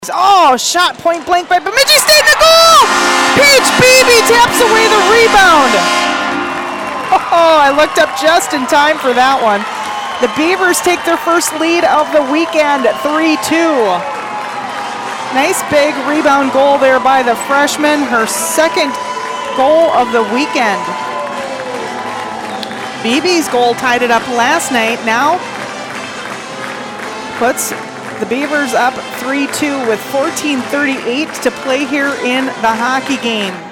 Oh, shot point blank by Bemidji State in the goal! Paige Beebe taps away the rebound. Oh, I looked up just in time for that one. The Beavers take their first lead of the weekend, 3-2. Nice big rebound goal there by the freshman, her second goal of the weekend. Beebe's goal tied it up last night. Now puts the Beavers up 3-2 with 14:38 to play here in the hockey game.